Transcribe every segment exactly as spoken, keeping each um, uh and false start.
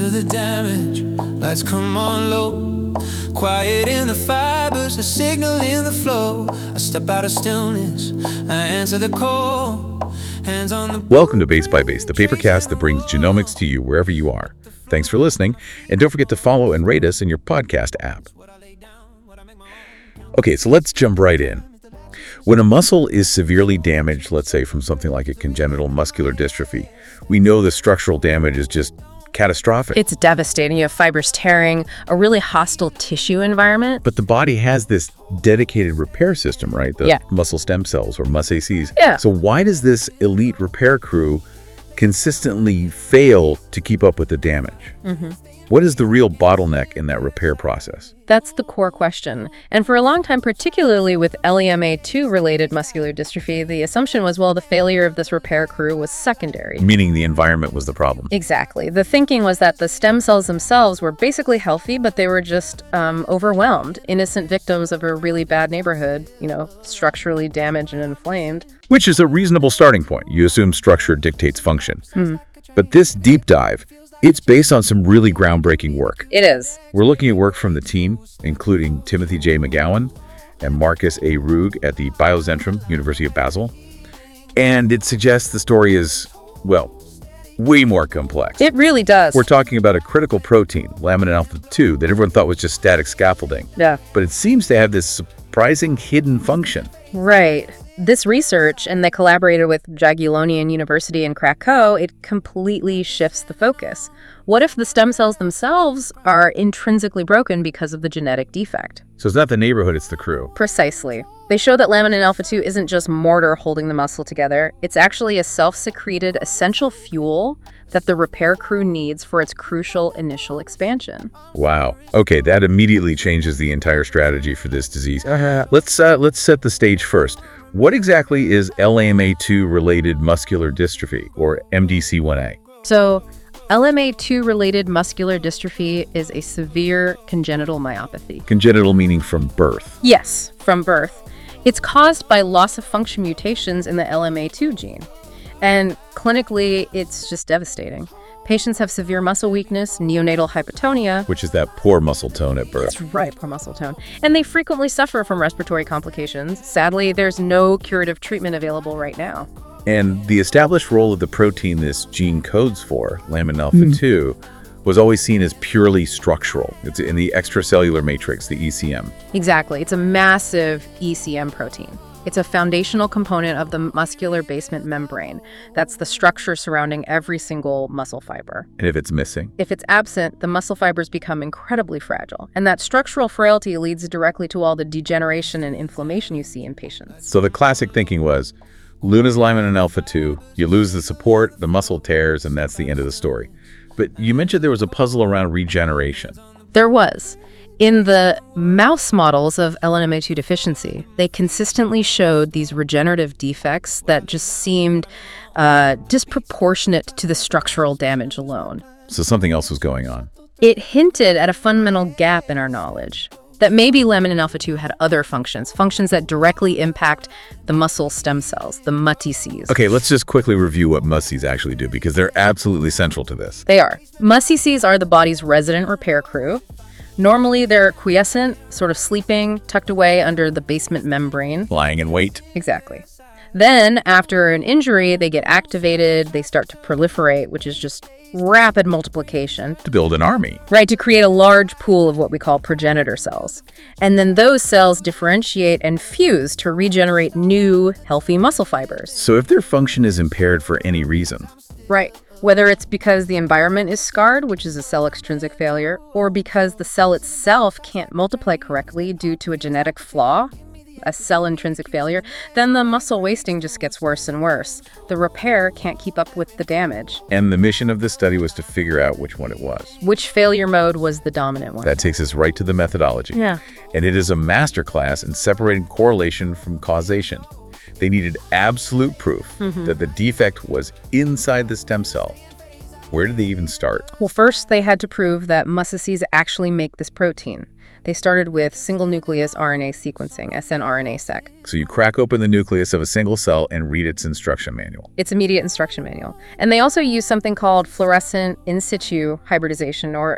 to the damage. Lights come on low. Quiet in the fibers, a signal in the flow. I step out of stillness, I answer the call. Hands on the... Welcome to Base by Base, the papercast that brings genomics to you wherever you are. Thanks for listening, and don't forget to follow and rate us in your podcast app. Okay, so let's jump right in. When a muscle is severely damaged, let's say from something like a congenital muscular dystrophy, we know the structural damage is just catastrophic. It's devastating. You have fibers tearing, a really hostile tissue environment. But the body has this dedicated repair system, right? The Yeah. muscle stem cells, or MUSACs. Yeah. So why does this elite repair crew consistently fail to keep up with the damage? Mm-hmm. What is the real bottleneck in that repair process? That's the core question. And for a long time, particularly with L E M A two related muscular dystrophy, the assumption was, well, the failure of this repair crew was secondary. Meaning the environment was the problem. Exactly. The thinking was that the stem cells themselves were basically healthy, but they were just um, overwhelmed, innocent victims of a really bad neighborhood, you know, structurally damaged and inflamed. Which is a reasonable starting point. You assume structure dictates function. Mm. But this deep dive, it's based on some really groundbreaking work. It is. We're looking at work from the team, including Timothy J. McGowan and Marcus A. Ruge at the Biozentrum, University of Basel. And it suggests the story is, well, way more complex. It really does. We're talking about a critical protein, laminin alpha two, that everyone thought was just static scaffolding. Yeah. But it seems to have this surprising hidden function. Right. This research, and they collaborated with Jagiellonian University in Krakow, it completely shifts the focus. What if the stem cells themselves are intrinsically broken because of the genetic defect? So it's not the neighborhood, it's the crew. Precisely. They show that laminin alpha two isn't just mortar holding the muscle together. It's actually a self-secreted essential fuel that the repair crew needs for its crucial initial expansion. Wow. Okay, that immediately changes the entire strategy for this disease. Uh-huh. Let's uh, let's set the stage first. What exactly is L A M A two related muscular dystrophy, or M D C one A? So, L M A two related muscular dystrophy is a severe congenital myopathy. Congenital meaning from birth. Yes, from birth. It's caused by loss of function mutations in the L M A two gene. And clinically, it's just devastating. Patients have severe muscle weakness, neonatal hypotonia. Which is that poor muscle tone at birth. That's right, poor muscle tone. And they frequently suffer from respiratory complications. Sadly, there's no curative treatment available right now. And the established role of the protein this gene codes for, laminin alpha two, mm. was always seen as purely structural. It's in the extracellular matrix, the E C M. Exactly. It's a massive E C M protein. It's a foundational component of the muscular basement membrane. That's the structure surrounding every single muscle fiber. And if it's missing? If it's absent, the muscle fibers become incredibly fragile. And that structural frailty leads directly to all the degeneration and inflammation you see in patients. So the classic thinking was, Luna's laminin alpha two, you lose the support, the muscle tears, and that's the end of the story. But you mentioned there was a puzzle around regeneration. There was. In the mouse models of L M A two deficiency, they consistently showed these regenerative defects that just seemed uh, disproportionate to the structural damage alone. So something else was going on. It hinted at a fundamental gap in our knowledge, that maybe laminin alpha two had other functions, functions that directly impact the muscle stem cells, the M U T Cs. Okay, let's just quickly review what M U T Cs actually do, because they're absolutely central to this. They are. M U T Cs are the body's resident repair crew. Normally, they're quiescent, sort of sleeping, tucked away under the basement membrane. Lying in wait. Exactly. Then, after an injury, they get activated, they start to proliferate, which is just rapid multiplication. To build an army. Right, to create a large pool of what we call progenitor cells. And then those cells differentiate and fuse to regenerate new, healthy muscle fibers. So if their function is impaired for any reason. Right. Whether it's because the environment is scarred, which is a cell extrinsic failure, or because the cell itself can't multiply correctly due to a genetic flaw, a cell intrinsic failure, then the muscle wasting just gets worse and worse. The repair can't keep up with the damage. And the mission of this study was to figure out which one it was. Which failure mode was the dominant one. That takes us right to the methodology. Yeah. And it is a masterclass in separating correlation from causation. They needed absolute proof mm-hmm. that the defect was inside the stem cell. Where did they even start? Well, first they had to prove that M U S A Cs actually make this protein. They started with single-nucleus R N A sequencing, snRNA-seq. So you crack open the nucleus of a single cell and read its instruction manual. Its immediate instruction manual. And they also use something called fluorescent in situ hybridization, or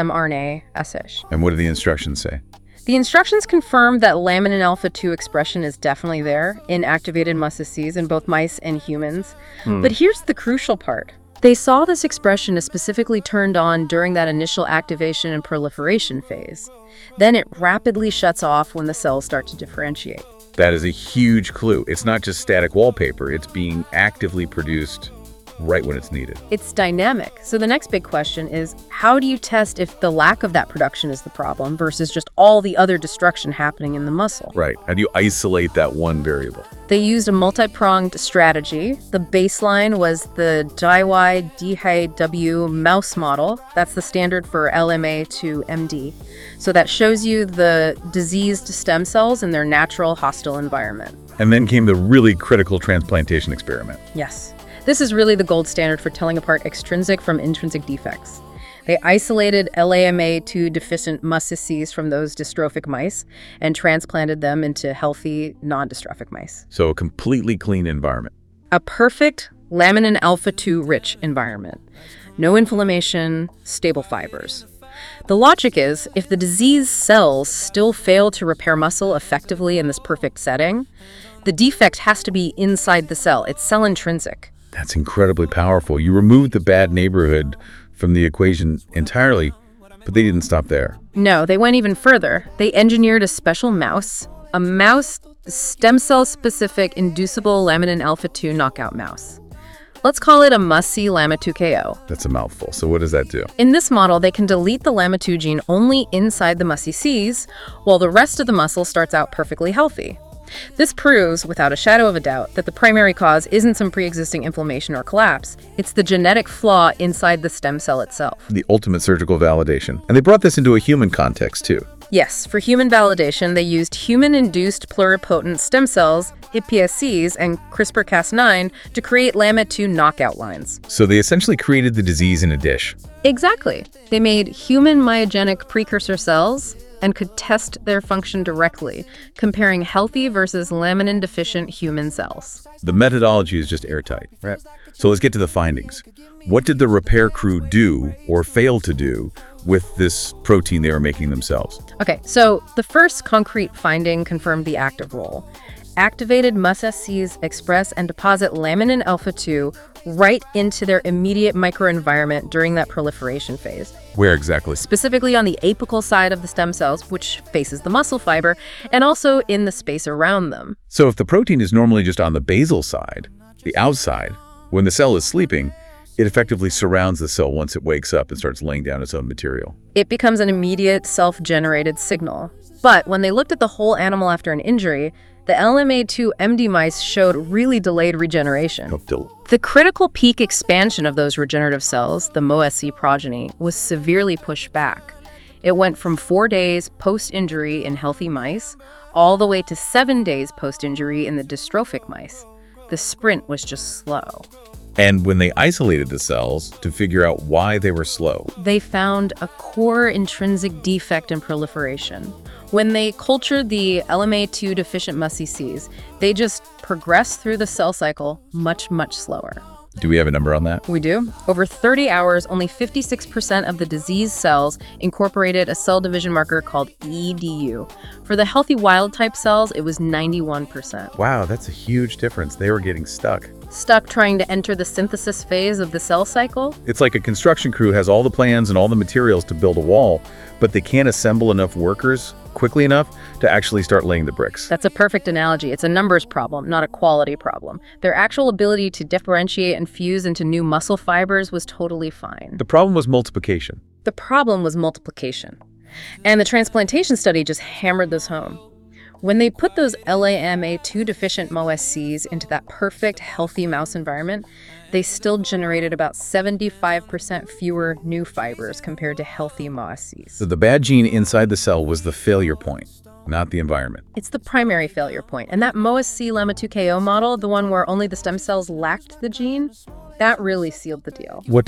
smRNA-S I H. And what do the instructions say? The instructions confirm that laminin alpha two expression is definitely there in activated musces in both mice and humans. Hmm. But here's the crucial part. They saw this expression is specifically turned on during that initial activation and proliferation phase. Then it rapidly shuts off when the cells start to differentiate. That is a huge clue. It's not just static wallpaper. It's being actively produced right when it's needed. It's dynamic. So the next big question is, how do you test if the lack of that production is the problem versus just all the other destruction happening in the muscle? Right. How do you isolate that one variable? They used a multi-pronged strategy. The baseline was the D I Y D H W mouse model. That's the standard for L M A to M D. So that shows you the diseased stem cells in their natural hostile environment. And then came the really critical transplantation experiment. Yes. This is really the gold standard for telling apart extrinsic from intrinsic defects. They isolated L A M A two deficient musces from those dystrophic mice and transplanted them into healthy, non-dystrophic mice. So a completely clean environment. A perfect laminin alpha two rich environment. No inflammation, stable fibers. The logic is, if the diseased cells still fail to repair muscle effectively in this perfect setting, the defect has to be inside the cell. It's cell intrinsic. That's incredibly powerful. You removed the bad neighborhood from the equation entirely, but they didn't stop there. No, they went even further. They engineered a special mouse, a mouse stem cell specific inducible laminin alpha two knockout mouse. Let's call it a M U S C Lama two K O. That's a mouthful. So what does that do? In this model, they can delete the Lama two gene only inside the musces, while the rest of the muscle starts out perfectly healthy. This proves, without a shadow of a doubt, that the primary cause isn't some pre-existing inflammation or collapse. It's the genetic flaw inside the stem cell itself. The ultimate surgical validation. And they brought this into a human context, too. Yes, for human validation, they used human-induced pluripotent stem cells, I P S Cs, and CRISPR Cas nine to create Lama two knockout lines. So they essentially created the disease in a dish. Exactly. They made human myogenic precursor cells and could test their function directly, comparing healthy versus laminin-deficient human cells. The methodology is just airtight. Right. So let's get to the findings. What did the repair crew do, or fail to do, with this protein they were making themselves? Okay, so the first concrete finding confirmed the active role. Activated musces express and deposit laminin alpha two right into their immediate microenvironment during that proliferation phase. Where exactly? Specifically on the apical side of the stem cells, which faces the muscle fiber, and also in the space around them. So if the protein is normally just on the basal side, the outside, when the cell is sleeping, it effectively surrounds the cell once it wakes up and starts laying down its own material. It becomes an immediate self-generated signal. But when they looked at the whole animal after an injury, the L M A two M D mice showed really delayed regeneration. Oh, the critical peak expansion of those regenerative cells, the M O S C progeny, was severely pushed back. It went from four days post-injury in healthy mice all the way to seven days post-injury in the dystrophic mice. The sprint was just slow. And when they isolated the cells to figure out why they were slow, they found a core intrinsic defect in proliferation. When they cultured the L M A two deficient musces, they just progressed through the cell cycle much, much slower. Do we have a number on that? We do. Over thirty hours, only fifty-six percent of the diseased cells incorporated a cell division marker called E D U. For the healthy wild-type cells, it was ninety-one percent. Wow, that's a huge difference. They were getting stuck. Stuck trying to enter the synthesis phase of the cell cycle? It's like a construction crew has all the plans and all the materials to build a wall, but they can't assemble enough workers quickly enough to actually start laying the bricks. That's a perfect analogy. It's a numbers problem, not a quality problem. Their actual ability to differentiate and fuse into new muscle fibers was totally fine. The problem was multiplication. The problem was multiplication. And the transplantation study just hammered this home. When they put those L A M A two deficient M O S Cs into that perfect, healthy mouse environment, they still generated about seventy-five percent fewer new fibers compared to healthy M O S Cs. So the bad gene inside the cell was the failure point, not the environment. It's the primary failure point. And that M O S C Lama two K O model, the one where only the stem cells lacked the gene, that really sealed the deal. What did that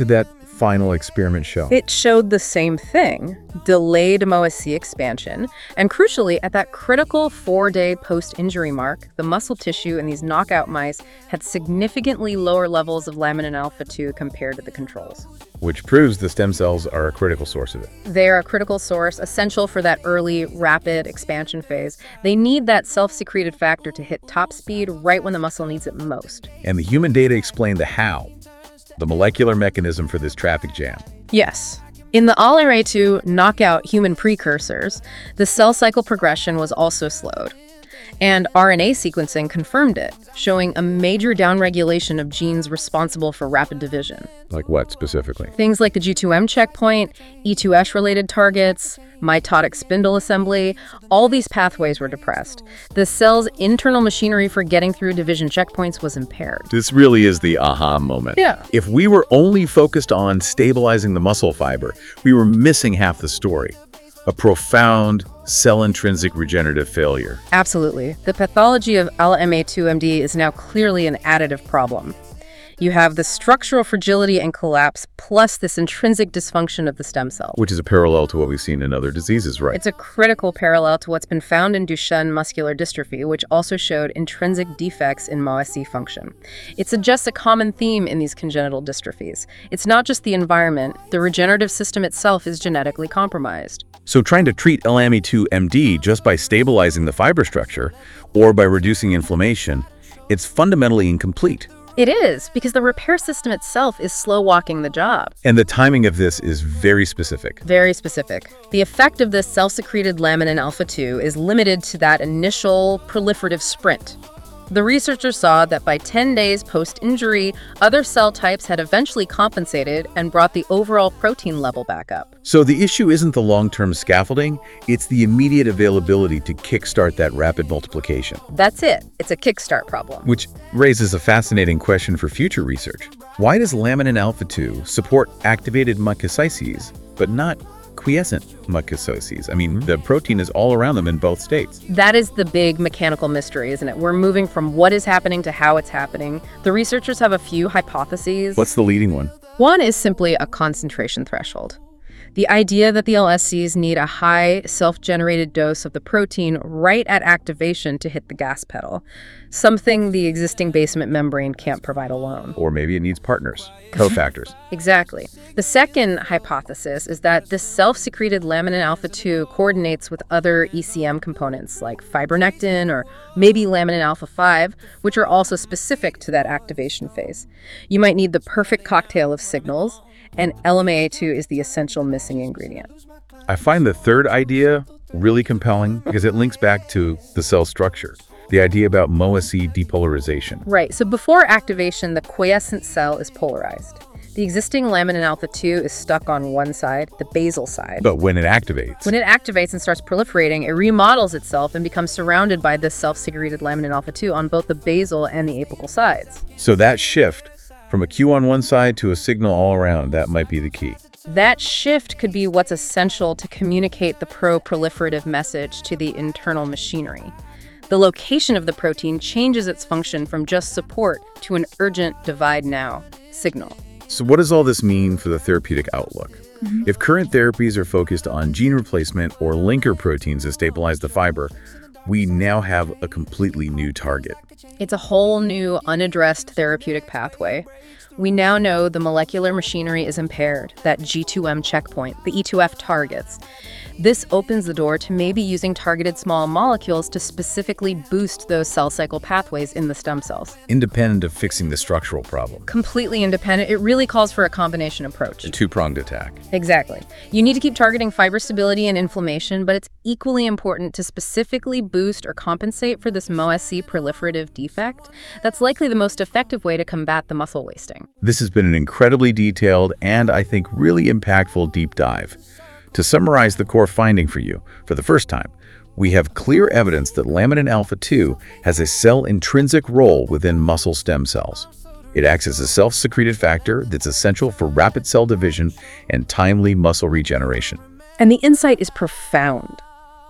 final experiment show? It showed the same thing, delayed M O S C expansion, and crucially, at that critical four-day post-injury mark, the muscle tissue in these knockout mice had significantly lower levels of laminin alpha two compared to the controls. Which proves the stem cells are a critical source of it. They are a critical source, essential for that early, rapid expansion phase. They need that self-secreted factor to hit top speed right when the muscle needs it most. And the human data explain the how, the molecular mechanism for this traffic jam. Yes. In the A L R A two knockout human precursors, the cell cycle progression was also slowed. And R N A sequencing confirmed it, showing a major downregulation of genes responsible for rapid division. Like what specifically? Things like the G two M checkpoint, E two S-related targets, mitotic spindle assembly, all these pathways were depressed. The cell's internal machinery for getting through division checkpoints was impaired. This really is the aha moment. Yeah. If we were only focused on stabilizing the muscle fiber, we were missing half the story. A profound cell-intrinsic regenerative failure. Absolutely. The pathology of A L M A two M D is now clearly an additive problem. You have the structural fragility and collapse plus this intrinsic dysfunction of the stem cell. Which is a parallel to what we've seen in other diseases, right? It's a critical parallel to what's been found in Duchenne muscular dystrophy, which also showed intrinsic defects in M O S C function. It suggests a common theme in these congenital dystrophies. It's not just the environment, the regenerative system itself is genetically compromised. So trying to treat L M A two M D just by stabilizing the fiber structure or by reducing inflammation, it's fundamentally incomplete. It is, because the repair system itself is slow-walking the job. And the timing of this is very specific. Very specific. The effect of this cell-secreted laminin alpha two is limited to that initial proliferative sprint. The researchers saw that by ten days post-injury, other cell types had eventually compensated and brought the overall protein level back up. So the issue isn't the long-term scaffolding, it's the immediate availability to kickstart that rapid multiplication. That's it. It's a kickstart problem. Which raises a fascinating question for future research. Why does laminin alpha two support activated mucosices, but not quiescent mucosices? I mean, the protein is all around them in both states. That is the big mechanical mystery, isn't it? We're moving from what is happening to how it's happening. The researchers have a few hypotheses. What's the leading one? One is simply a concentration threshold. The idea that the L S Cs need a high self-generated dose of the protein right at activation to hit the gas pedal, something the existing basement membrane can't provide alone. Or maybe it needs partners, cofactors. Exactly. The second hypothesis is that this self-secreted laminin alpha two coordinates with other E C M components like fibronectin or maybe laminin alpha five, which are also specific to that activation phase. You might need the perfect cocktail of signals, and L M A two is the essential missing ingredient. I find the third idea really compelling because it links back to the cell structure, the idea about M O S C depolarization. Right, so before activation, the quiescent cell is polarized. The existing laminin alpha two is stuck on one side, the basal side. But when it activates... When it activates and starts proliferating, it remodels itself and becomes surrounded by this self-secreted laminin alpha two on both the basal and the apical sides. So that shift from a cue on one side to a signal all around, that might be the key. That shift could be what's essential to communicate the pro-proliferative message to the internal machinery. The location of the protein changes its function from just support to an urgent divide now signal. So what does all this mean for the therapeutic outlook? Mm-hmm. If current therapies are focused on gene replacement or linker proteins to stabilize the fiber, we now have a completely new target. It's a whole new, unaddressed therapeutic pathway. We now know the molecular machinery is impaired, that G two M checkpoint, the E two F targets. This opens the door to maybe using targeted small molecules to specifically boost those cell cycle pathways in the stem cells. Independent of fixing the structural problem. Completely independent. It really calls for a combination approach. A two-pronged attack. Exactly. You need to keep targeting fiber stability and inflammation, but it's equally important to specifically boost or compensate for this M O S C proliferative defect. That's likely the most effective way to combat the muscle wasting. This has been an incredibly detailed and, I think, really impactful deep dive. To summarize the core finding for you, for the first time, we have clear evidence that laminin alpha two has a cell-intrinsic role within muscle stem cells. It acts as a self-secreted factor that's essential for rapid cell division and timely muscle regeneration. And the insight is profound.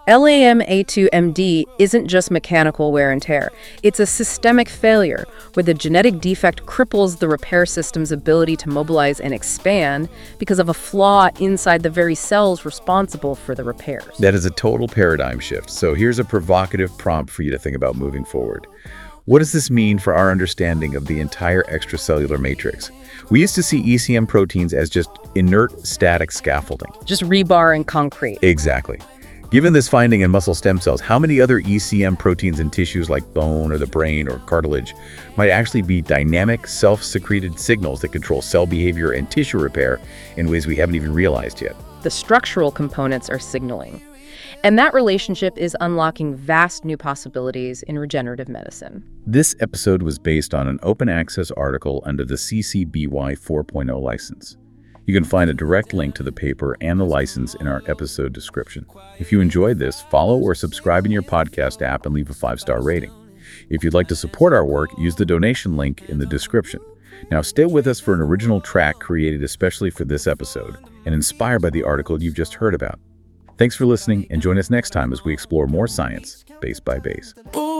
L A M A two M D isn't just mechanical wear and tear. It's a systemic failure where the genetic defect cripples the repair system's ability to mobilize and expand because of a flaw inside the very cells responsible for the repairs. That is a total paradigm shift. So here's a provocative prompt for you to think about moving forward. What does this mean for our understanding of the entire extracellular matrix? We used to see E C M proteins as just inert static scaffolding. Just rebar and concrete. Exactly. Given this finding in muscle stem cells, how many other E C M proteins in tissues like bone or the brain or cartilage might actually be dynamic, self-secreted signals that control cell behavior and tissue repair in ways we haven't even realized yet? The structural components are signaling. And that relationship is unlocking vast new possibilities in regenerative medicine. This episode was based on an open access article under the C C B Y four point oh license. You can find a direct link to the paper and the license in our episode description. If you enjoyed this, follow or subscribe in your podcast app and leave a five-star rating. If you'd like to support our work, use the donation link in the description. Now stay with us for an original track created especially for this episode and inspired by the article you've just heard about. Thanks for listening, and join us next time as we explore more science, base by base.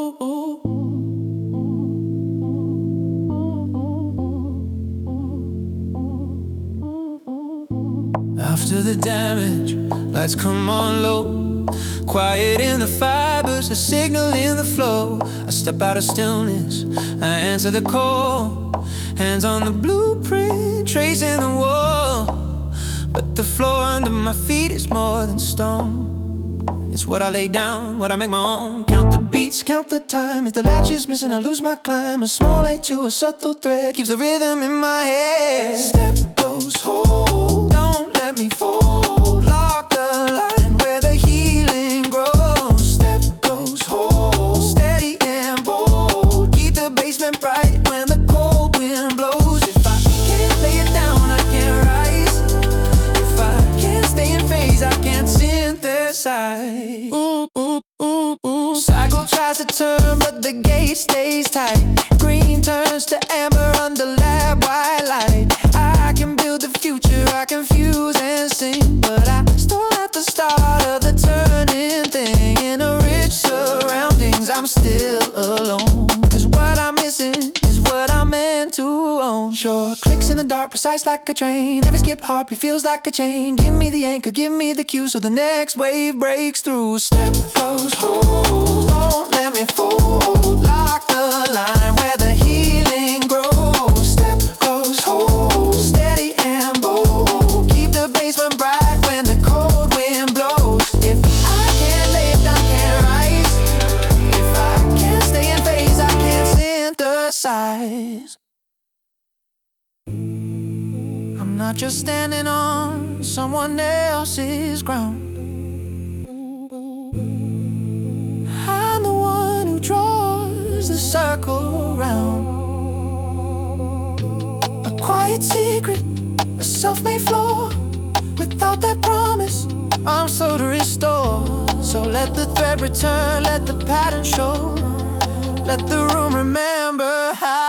After the damage, lights come on low. Quiet in the fibers, a signal in the flow. I step out of stillness, I answer the call. Hands on the blueprint, tracing the wall. But the floor under my feet is more than stone. It's what I lay down, what I make my own. Count the beats, count the time. If the latch is missing, I lose my climb. A small light to a subtle thread keeps the rhythm in my head. Step goes hold, don't let me fall. Lock the line where the healing grows. Step goes hold, steady and bold. Keep the basement bright when the cold wind blows. If I can't lay it down, I can't rise. If I can't stay in phase, I can't synthesize. Ooh, ooh, ooh, ooh. Cycle tries to turn, but the gate stays tight. Green turns to amber under lab white light. I can build the future, I can fuse and sing, but I stall at the start of the turning thing. In a rich surroundings, I'm still alone. Cause what I'm missing is what I'm meant to own. Sure, clicks in the dark, precise like a train. Every skip heartbeat feels like a chain. Give me the anchor, give me the cue, so the next wave breaks through. Step goes hold, don't let me fold. Lock the line where the healing grows. Step goes hold, steady and bold. Keep the basement bright when the cold wind blows. If I can't lift, I can't rise. If I can't stay in phase, I can't synthesize. I'm not just standing on someone else's ground. I'm the one who draws the circle round. A quiet secret, a self-made flaw. Without that promise, I'm slow to restore. So let the thread return, let the pattern show. Let the room remember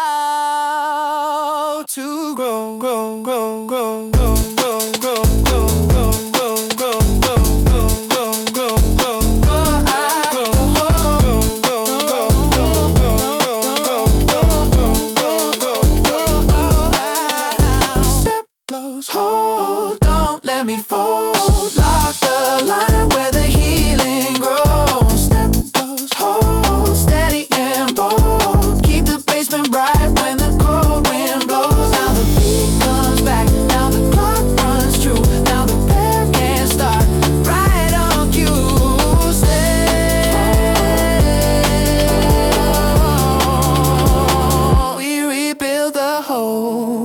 how to grow, grow, grow, grow, grow. Hold, don't let me fold. Lock the line where the healing grows. Step goes hold, steady and bold. Keep the basement bright when the cold wind blows. Now the beat comes back, now the clock runs true. Now the pair can start right on cue. Stay, we rebuild the whole.